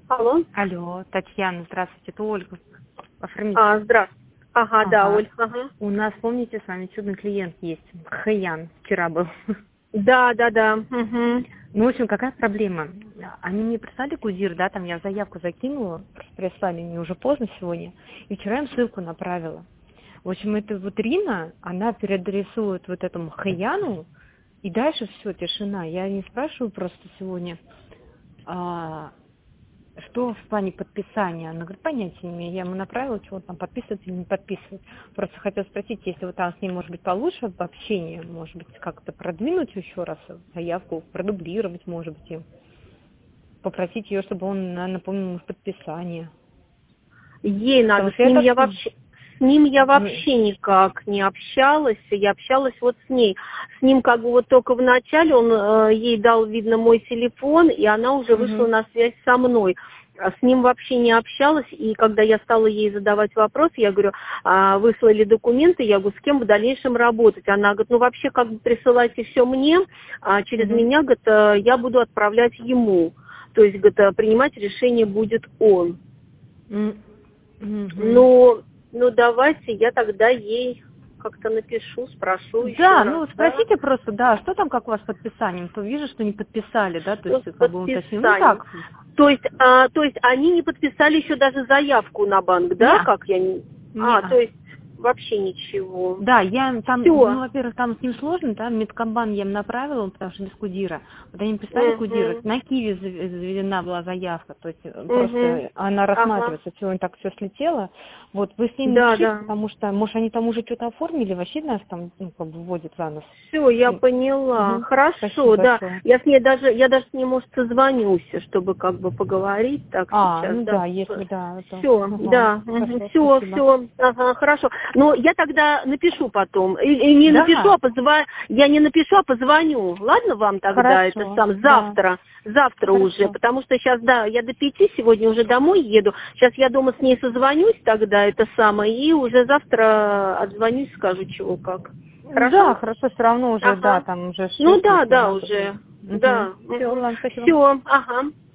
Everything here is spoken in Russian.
Алло. Алло, Татьяна, здравствуйте, это Ольга. Оформитель. Здравствуйте. Ага, да, Оль. Ага. У нас, помните, с вами чудный клиент есть, Хаян, вчера был. Да. Угу. Ну, в общем, какая проблема? Они мне прислали кузир, да, там я заявку закинула, прислали мне уже поздно сегодня, и вчера им ссылку направила. В общем, это вот Рина, она переадресует вот этому Хаяну, и дальше все, тишина. Я не спрашиваю просто сегодня, что в плане подписания. Она говорит, понятия не имею. Я ему направила, чего там подписывать или не подписывать. Просто хотела спросить, если вот там с ним, может быть, получше в общении, может быть, как-то продвинуть еще раз заявку, продублировать, может быть, им. Попросить ее, чтобы он напомнил в подписание. Ей надо, с ним я вообще никак не общалась, я общалась вот с ней. С ним как бы вот только в начале он ей дал, видно, мой телефон, и она уже вышла на связь со мной. С ним вообще не общалась, и когда я стала ей задавать вопрос, я говорю, выслали документы, я говорю, с кем в дальнейшем работать? Она говорит, ну вообще как бы присылайте все мне, а через меня, говорит, я буду отправлять ему. То есть, говорит, принимать решение будет он. Ну, давайте я тогда ей как-то напишу, спрошу еще раз. Ну, спросите просто, да, что там, как у вас с подписанием, то вижу, что не подписали, да, то есть, как бы, уточнил. Ну, так. То есть они не подписали еще даже заявку на банк, да? Нет. Как я не... то есть вообще ничего. Да, я там, ну, во-первых, там с ним сложно, да, Медкомбан я им направила, потому что без кудира. Вот они прислали кудира, на Киеве заведена была заявка, то есть просто она рассматривается, сегодня так все слетело. Вот вы с ним напишите, потому что, может, они там уже что-то оформили, вообще нас там, ну, как бы вводят за нос. Все, я поняла. Хорошо, спасибо да. большое. Я даже с ним, может, созвонюсь, чтобы как бы поговорить так сейчас. Ну да, если да. Все, да. Все, ага, хорошо. Но я тогда напишу потом. И не напишу, я не напишу, а позвоню. Ладно вам тогда завтра? Завтра уже, потому что сейчас, я до 5 сегодня уже домой еду. Сейчас я дома с ней созвонюсь тогда, и уже завтра отзвонюсь, скажу, чего как. Хорошо? Да, хорошо, все равно уже, там уже... Ну да, уже. Да. Все, ладно, спасибо. Все, ага.